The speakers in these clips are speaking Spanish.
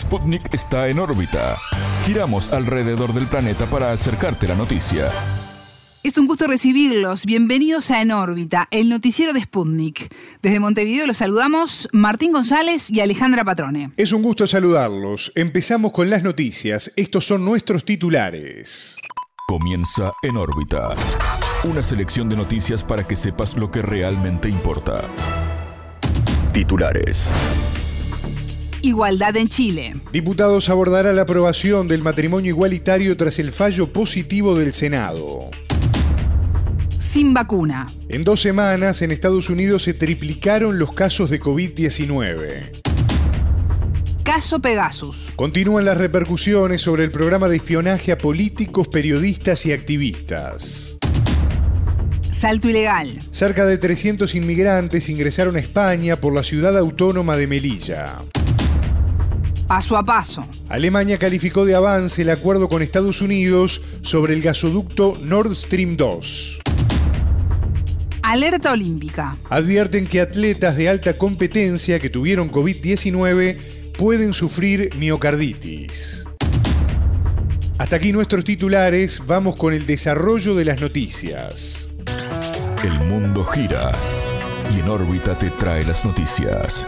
Sputnik está en órbita. Giramos alrededor del planeta para acercarte la noticia. Es un gusto recibirlos. Bienvenidos a En órbita, el noticiero de Sputnik. Desde Montevideo los saludamos Martín González y Alejandra Patrone. Es un gusto saludarlos. Empezamos con las noticias. Estos son nuestros titulares. Comienza En órbita. Una selección de noticias para que sepas lo que realmente importa. Titulares. Igualdad en Chile. Diputados abordará la aprobación del matrimonio igualitario tras el fallo positivo del Senado. Sin vacuna. En 2 semanas, en Estados Unidos se triplicaron los casos de COVID-19. Caso Pegasus. Continúan las repercusiones sobre el programa de espionaje a políticos, periodistas y activistas. Salto ilegal. Cerca de 300 inmigrantes ingresaron a España por la ciudad autónoma de Melilla. Paso a paso. Alemania calificó de avance el acuerdo con Estados Unidos sobre el gasoducto Nord Stream 2. Alerta olímpica. Advierten que atletas de alta competencia que tuvieron COVID-19 pueden sufrir miocarditis. Hasta aquí nuestros titulares, vamos con el desarrollo de las noticias. El mundo gira y En órbita te trae las noticias.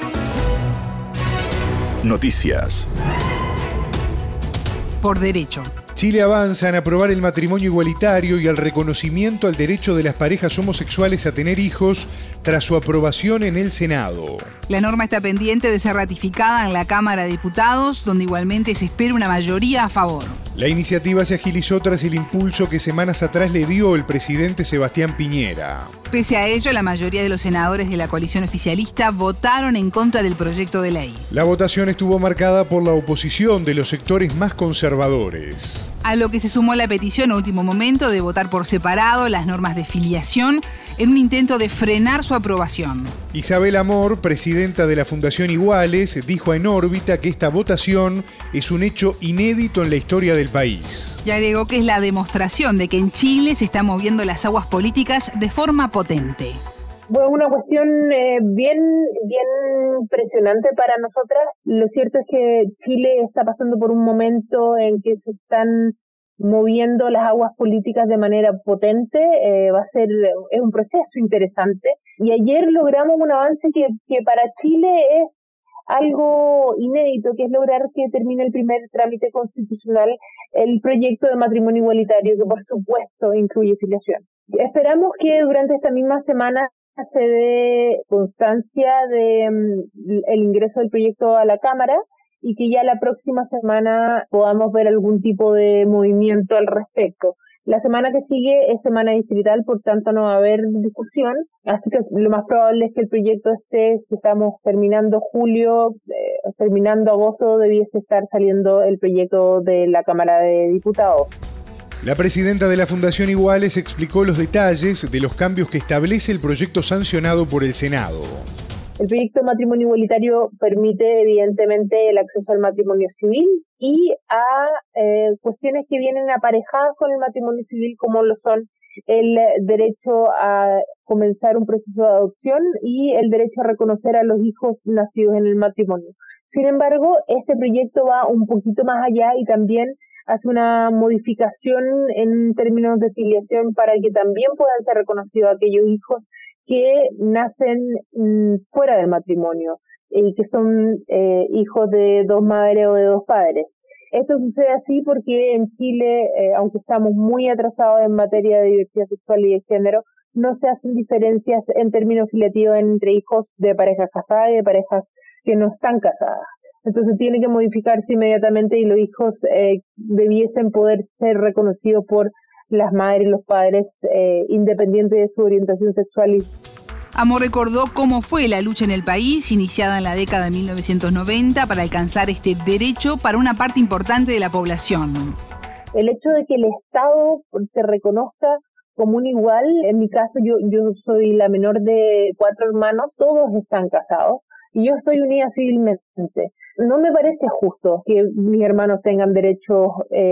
Noticias. Por derecho. Chile avanza en aprobar el matrimonio igualitario y el reconocimiento al derecho de las parejas homosexuales a tener hijos tras su aprobación en el Senado. La norma está pendiente de ser ratificada en la Cámara de Diputados, donde igualmente se espera una mayoría a favor. La iniciativa se agilizó tras el impulso que semanas atrás le dio el presidente Sebastián Piñera. Pese a ello, la mayoría de los senadores de la coalición oficialista votaron en contra del proyecto de ley. La votación estuvo marcada por la oposición de los sectores más conservadores. A lo que se sumó la petición a último momento de votar por separado las normas de filiación en un intento de frenar su aprobación. Isabel Amor, presidenta de la Fundación Iguales, dijo a En órbita que esta votación es un hecho inédito en la historia del país. Y agregó que es la demostración de que en Chile se están moviendo las aguas políticas de forma potente. Bueno, una cuestión bien impresionante para nosotras. Lo cierto es que Chile está pasando por un momento en que se están moviendo las aguas políticas de manera potente. Es un proceso interesante. Y ayer logramos un avance que para Chile es algo inédito, que es lograr que termine el primer trámite constitucional el proyecto de matrimonio igualitario, que por supuesto incluye filiación. Esperamos que durante esta misma semana se dé constancia de el ingreso del proyecto a la Cámara y que ya la próxima semana podamos ver algún tipo de movimiento al respecto. La semana que sigue es semana distrital, por tanto no va a haber discusión, así que lo más probable es que el proyecto si estamos terminando julio, terminando agosto, debiese estar saliendo el proyecto de la Cámara de Diputados. La presidenta de la Fundación Iguales explicó los detalles de los cambios que establece el proyecto sancionado por el Senado. El proyecto de matrimonio igualitario permite evidentemente el acceso al matrimonio civil y a cuestiones que vienen aparejadas con el matrimonio civil, como lo son el derecho a comenzar un proceso de adopción y el derecho a reconocer a los hijos nacidos en el matrimonio. Sin embargo, este proyecto va un poquito más allá y también hace una modificación en términos de filiación para que también puedan ser reconocidos aquellos hijos que nacen fuera del matrimonio y que son hijos de 2 madres o de 2 padres. Esto sucede así porque en Chile, aunque estamos muy atrasados en materia de diversidad sexual y de género, no se hacen diferencias en términos filiativos entre hijos de parejas casadas y de parejas que no están casadas. Entonces tiene que modificarse inmediatamente y los hijos debiesen poder ser reconocidos por las madres y los padres independiente de su orientación sexual. Amor recordó cómo fue la lucha en el país, iniciada en la década de 1990, para alcanzar este derecho para una parte importante de la población. El hecho de que el Estado se reconozca como un igual, en mi caso yo soy la menor de 4 hermanos, todos están casados y yo estoy unida civilmente. No me parece justo que mis hermanos tengan derechos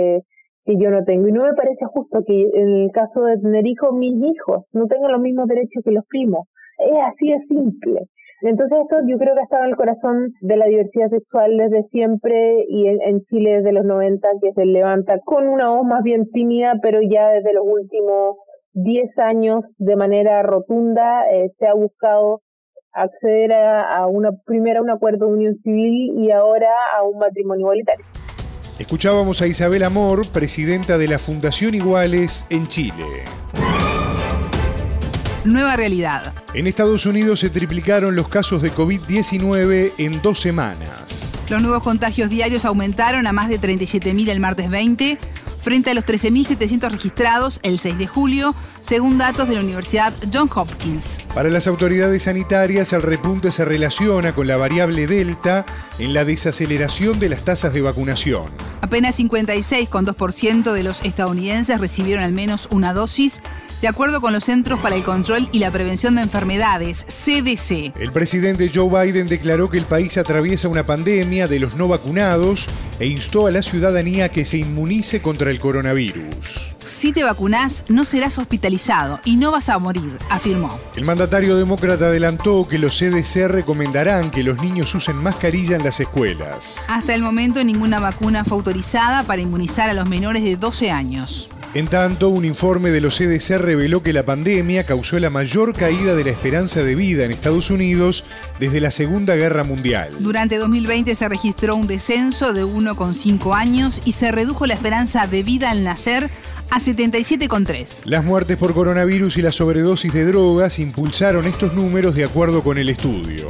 que yo no tengo, y no me parece justo que en el caso de tener hijos, mis hijos no tengan los mismos derechos que los primos. Es así de simple. Entonces esto yo creo que ha estado en el corazón de la diversidad sexual desde siempre, y en Chile desde los 90, que se levanta con una voz más bien tímida, pero ya desde los últimos 10 años de manera rotunda se ha buscado acceder primero a un acuerdo de unión civil y ahora a un matrimonio igualitario. Escuchábamos a Isabel Amor, presidenta de la Fundación Iguales en Chile. Nueva realidad. En Estados Unidos se triplicaron los casos de COVID-19 en 2 semanas. Los nuevos contagios diarios aumentaron a más de 37.000 el martes 20, frente a los 13.700 registrados el 6 de julio, según datos de la Universidad Johns Hopkins. Para las autoridades sanitarias, el repunte se relaciona con la variable Delta en la desaceleración de las tasas de vacunación. Apenas 56,2% de los estadounidenses recibieron al menos una dosis, de acuerdo con los Centros para el Control y la Prevención de Enfermedades, CDC. El presidente Joe Biden declaró que el país atraviesa una pandemia de los no vacunados e instó a la ciudadanía a que se inmunice contra el coronavirus. Si te vacunás, no serás hospitalizado y no vas a morir, afirmó. El mandatario demócrata adelantó que los CDC recomendarán que los niños usen mascarilla en las escuelas. Hasta el momento, ninguna vacuna fue autorizada para inmunizar a los menores de 12 años. En tanto, un informe de los CDC reveló que la pandemia causó la mayor caída de la esperanza de vida en Estados Unidos desde la Segunda Guerra Mundial. Durante 2020 se registró un descenso de 1,5 años y se redujo la esperanza de vida al nacer a 77,3. Las muertes por coronavirus y la sobredosis de drogas impulsaron estos números de acuerdo con el estudio.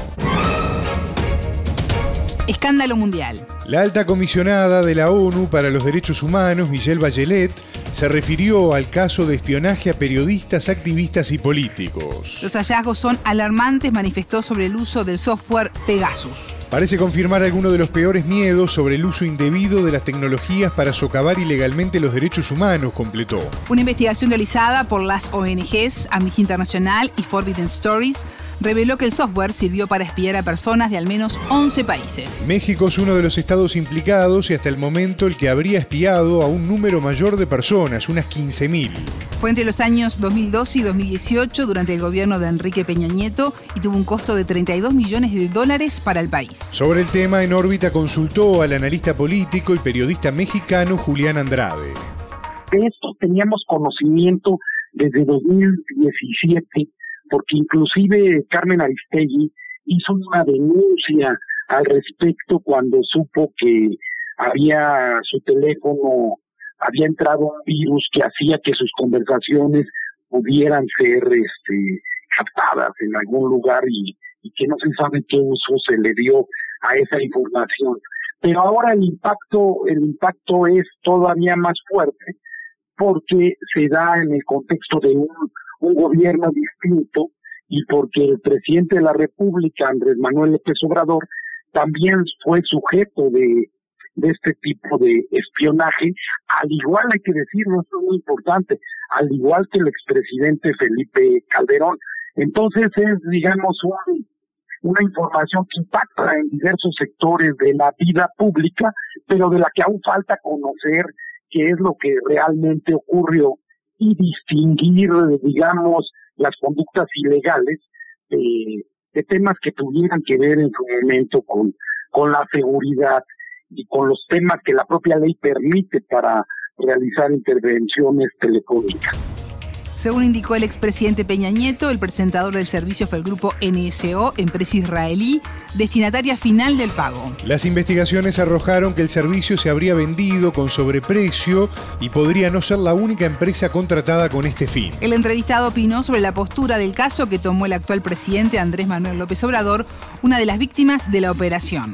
Escándalo mundial. La alta comisionada de la ONU para los Derechos Humanos, Michelle Bachelet, se refirió al caso de espionaje a periodistas, activistas y políticos. Los hallazgos son alarmantes, manifestó sobre el uso del software Pegasus. Parece confirmar algunos de los peores miedos sobre el uso indebido de las tecnologías para socavar ilegalmente los derechos humanos, completó. Una investigación realizada por las ONGs Amnistía Internacional y Forbidden Stories reveló que el software sirvió para espiar a personas de al menos 11 países. México es uno de los estados implicados y hasta el momento el que habría espiado a un número mayor de personas, unas 15.000. Fue entre los años 2012 y 2018 durante el gobierno de Enrique Peña Nieto y tuvo un costo de $32 millones para el país. Sobre el tema, En órbita consultó al analista político y periodista mexicano Julián Andrade. De esto teníamos conocimiento desde 2017, porque inclusive Carmen Aristegui hizo una denuncia al respecto cuando supo que su teléfono había entrado un virus que hacía que sus conversaciones pudieran ser captadas en algún lugar y que no se sabe qué uso se le dio a esa información. Pero ahora el impacto es todavía más fuerte porque se da en el contexto de un gobierno distinto y porque el presidente de la República, Andrés Manuel López Obrador, también fue sujeto de este tipo de espionaje, al igual, hay que decirlo, esto es muy importante, al igual que el expresidente Felipe Calderón. Entonces es, digamos, una información que impacta en diversos sectores de la vida pública, pero de la que aún falta conocer qué es lo que realmente ocurrió y distinguir, digamos, las conductas ilegales de temas que tuvieran que ver en su momento con la seguridad y con los temas que la propia ley permite para realizar intervenciones telefónicas. Según indicó el expresidente Peña Nieto, el presentador del servicio fue el grupo NSO, empresa israelí, destinataria final del pago. Las investigaciones arrojaron que el servicio se habría vendido con sobreprecio y podría no ser la única empresa contratada con este fin. El entrevistado opinó sobre la postura del caso que tomó el actual presidente Andrés Manuel López Obrador, una de las víctimas de la operación.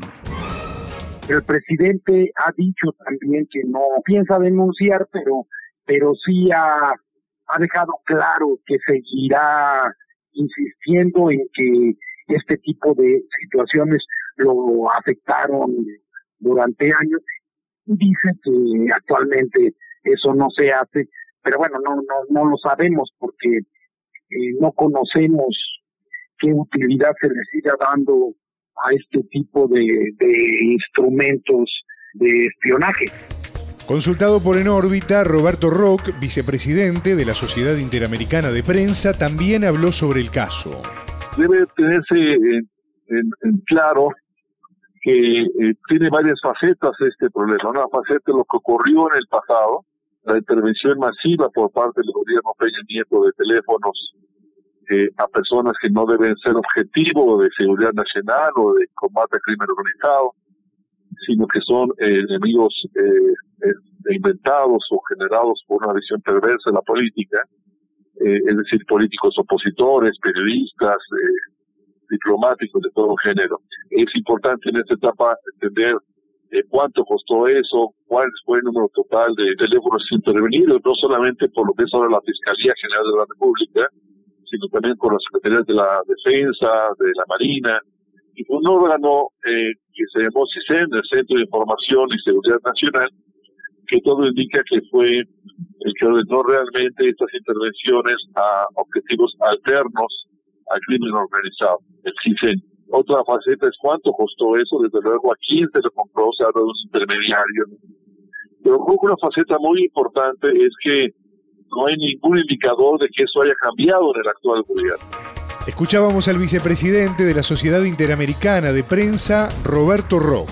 El presidente ha dicho también que no piensa denunciar, pero sí ha dejado claro que seguirá insistiendo en que este tipo de situaciones lo afectaron durante años. Dice que actualmente eso no se hace, pero bueno, no lo sabemos porque no conocemos qué utilidad se le siga dando a este tipo de instrumentos de espionaje. Consultado por En órbita, Roberto Roch, vicepresidente de la Sociedad Interamericana de Prensa, también habló sobre el caso. Debe tenerse en claro que tiene varias facetas este problema. Una faceta es lo que ocurrió en el pasado, la intervención masiva por parte del gobierno Peña Nieto de teléfonos a personas que no deben ser objetivo de seguridad nacional o de combate al crimen organizado, sino que son enemigos inventados o generados por una visión perversa de la política, es decir, políticos opositores, periodistas, diplomáticos de todo género. Es importante en esta etapa entender cuánto costó eso, cuál fue el número total de teléfonos intervenidos, no solamente por lo que es ahora la Fiscalía General de la República, sino también por las Secretarías de la Defensa, de la Marina, y un órgano que se llamó CISEN, el Centro de Información y Seguridad Nacional, que todo indica que fue el que ordenó realmente estas intervenciones a objetivos alternos al crimen organizado, el CISEN. Otra faceta es cuánto costó eso, desde luego a quién se lo compró, se habla de un intermediario. Pero creo que una faceta muy importante es que no hay ningún indicador de que eso haya cambiado en el actual gobierno. Escuchábamos al vicepresidente de la Sociedad Interamericana de Prensa, Roberto Roch.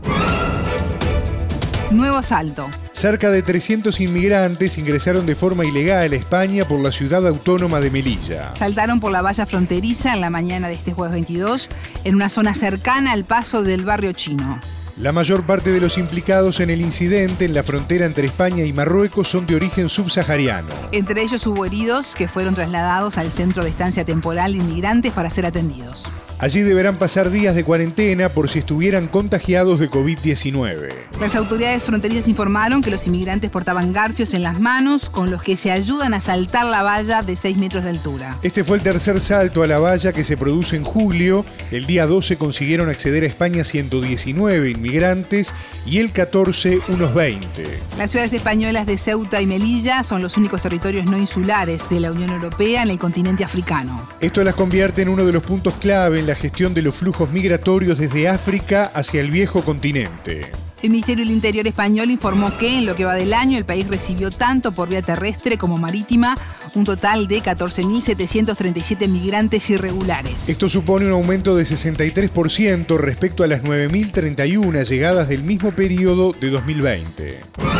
Nuevo asalto. Cerca de 300 inmigrantes ingresaron de forma ilegal a España por la ciudad autónoma de Melilla. Saltaron por la valla fronteriza en la mañana de este jueves 22 en una zona cercana al paso del barrio chino. La mayor parte de los implicados en el incidente en la frontera entre España y Marruecos son de origen subsahariano. Entre ellos hubo heridos que fueron trasladados al centro de estancia temporal de inmigrantes para ser atendidos. Allí deberán pasar días de cuarentena por si estuvieran contagiados de COVID-19. Las autoridades fronterizas informaron que los inmigrantes portaban garfios en las manos con los que se ayudan a saltar la valla de 6 metros de altura. Este fue el tercer salto a la valla que se produce en julio. El día 12 consiguieron acceder a España 119 inmigrantes y el 14 unos 20. Las ciudades españolas de Ceuta y Melilla son los únicos territorios no insulares de la Unión Europea en el continente africano. Esto las convierte en uno de los puntos clave en la gestión de los flujos migratorios desde África hacia el viejo continente. El Ministerio del Interior español informó que en lo que va del año el país recibió tanto por vía terrestre como marítima un total de 14.737 migrantes irregulares. Esto supone un aumento de 63% respecto a las 9.031 llegadas del mismo periodo de 2020.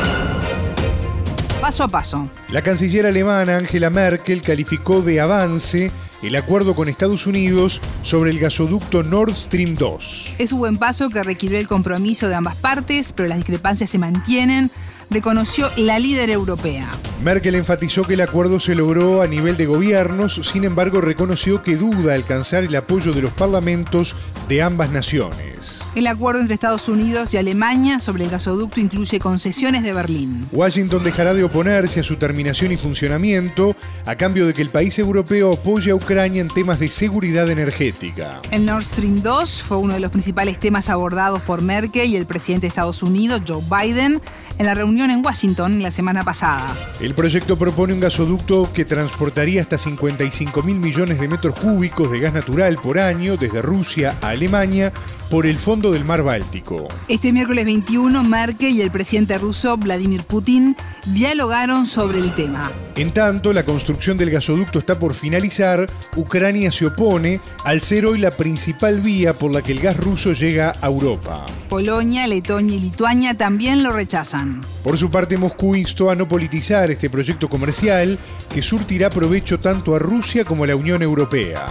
Paso a paso. La canciller alemana Angela Merkel calificó de avance el acuerdo con Estados Unidos sobre el gasoducto Nord Stream 2. Es un buen paso que requirió el compromiso de ambas partes, pero las discrepancias se mantienen, reconoció la líder europea. Merkel enfatizó que el acuerdo se logró a nivel de gobiernos, sin embargo reconoció que duda alcanzar el apoyo de los parlamentos de ambas naciones. El acuerdo entre Estados Unidos y Alemania sobre el gasoducto incluye concesiones de Berlín. Washington dejará de oponerse a su terminación y funcionamiento a cambio de que el país europeo apoye a Ucrania en temas de seguridad energética. El Nord Stream 2 fue uno de los principales temas abordados por Merkel y el presidente de Estados Unidos, Joe Biden, en la reunión en Washington la semana pasada. El proyecto propone un gasoducto que transportaría hasta 55.000 millones de metros cúbicos de gas natural por año desde Rusia a Alemania por el fondo del mar Báltico. Este miércoles 21, Merkel y el presidente ruso Vladimir Putin dialogaron sobre el tema. En tanto, la construcción del gasoducto está por finalizar. Ucrania se opone al ser hoy la principal vía por la que el gas ruso llega a Europa. Polonia, Letonia y Lituania también lo rechazan. Por su parte, Moscú instó a no politizar este proyecto comercial que surtirá provecho tanto a Rusia como a la Unión Europea.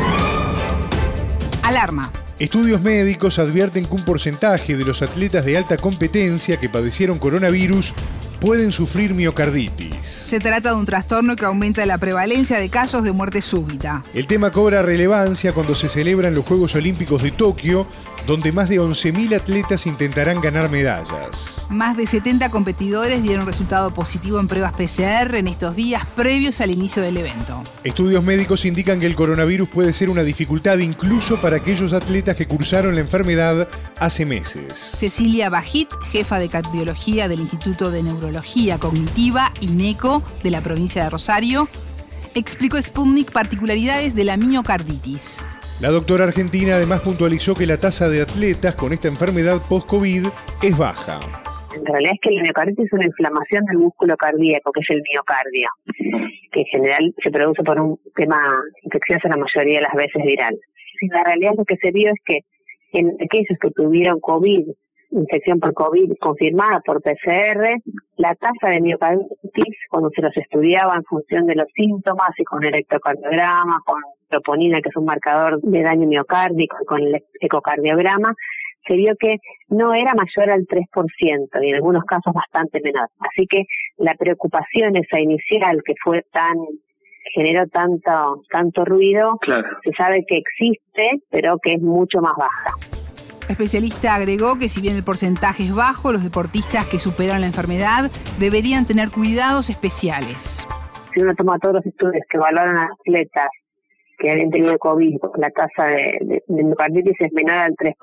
Alarma. Estudios médicos advierten que un porcentaje de los atletas de alta competencia que padecieron coronavirus pueden sufrir miocarditis. Se trata de un trastorno que aumenta la prevalencia de casos de muerte súbita. El tema cobra relevancia cuando se celebran los Juegos Olímpicos de Tokio, donde más de 11.000 atletas intentarán ganar medallas. Más de 70 competidores dieron resultado positivo en pruebas PCR en estos días previos al inicio del evento. Estudios médicos indican que el coronavirus puede ser una dificultad incluso para aquellos atletas que cursaron la enfermedad hace meses. Cecilia Bajit, jefa de cardiología del Instituto de Neurología Cognitiva, INECO, de la provincia de Rosario, explicó a Sputnik particularidades de la miocarditis. La doctora argentina además puntualizó que la tasa de atletas con esta enfermedad post-COVID es baja. En realidad es que la miocarditis es una inflamación del músculo cardíaco, que es el miocardio, que en general se produce por un tema infeccioso la mayoría de las veces viral. Y la realidad lo que se vio es que en aquellos que tuvieron COVID, infección por COVID confirmada por PCR, la tasa de miocarditis, cuando se los estudiaba en función de los síntomas y con electrocardiograma, con troponina, que es un marcador de daño miocárdico, y con el ecocardiograma, se vio que no era mayor al 3% y en algunos casos bastante menor. Así que la preocupación esa inicial que generó tanto ruido, claro, se sabe que existe, pero que es mucho más baja. La especialista agregó que si bien el porcentaje es bajo, los deportistas que superan la enfermedad deberían tener cuidados especiales. Si uno toma todos los estudios que evaluaron a atletas que habían tenido COVID, la tasa de miocarditis es menor al 3%,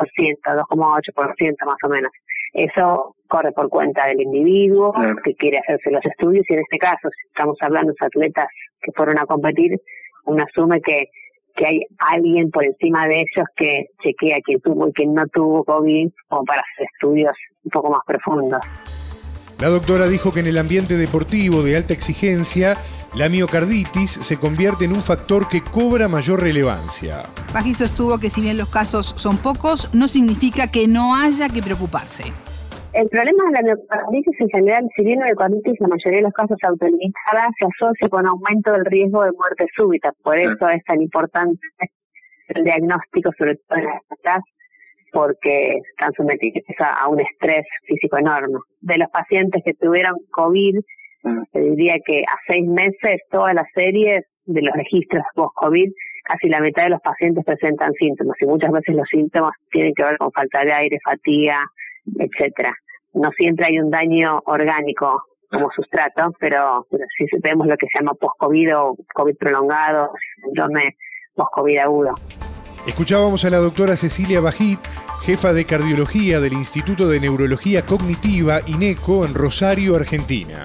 2,8% más o menos. Eso corre por cuenta del individuo, claro, que quiere hacerse los estudios, y en este caso, si estamos hablando de atletas que fueron a competir, uno asume que hay alguien por encima de ellos que chequea quién tuvo y quién no tuvo COVID, como para hacer estudios un poco más profundos. La doctora dijo que en el ambiente deportivo de alta exigencia, la miocarditis se convierte en un factor que cobra mayor relevancia. Bajit sostuvo que si bien los casos son pocos, no significa que no haya que preocuparse. El problema de la miocarditis en general, si bien la miocarditis en la mayoría de los casos autolimitada, se asocia con aumento del riesgo de muerte súbita. Por eso es tan importante el diagnóstico, sobre todo en las edades, porque están sometidos a un estrés físico enorme. De los pacientes que tuvieron COVID, te diría que a 6 meses toda la serie de los registros post-COVID, casi la mitad de los pacientes presentan síntomas, y muchas veces los síntomas tienen que ver con falta de aire, fatiga, etcétera. No siempre hay un daño orgánico como sustrato, pero sí vemos lo que se llama post-COVID o COVID prolongado, síndrome post-COVID agudo. Escuchábamos a la doctora Cecilia Bajit, jefa de cardiología del Instituto de Neurología Cognitiva, INECO, en Rosario, Argentina.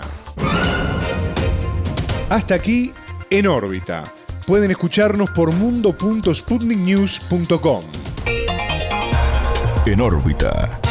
Hasta aquí, En órbita. Pueden escucharnos por mundo.sputniknews.com. En órbita.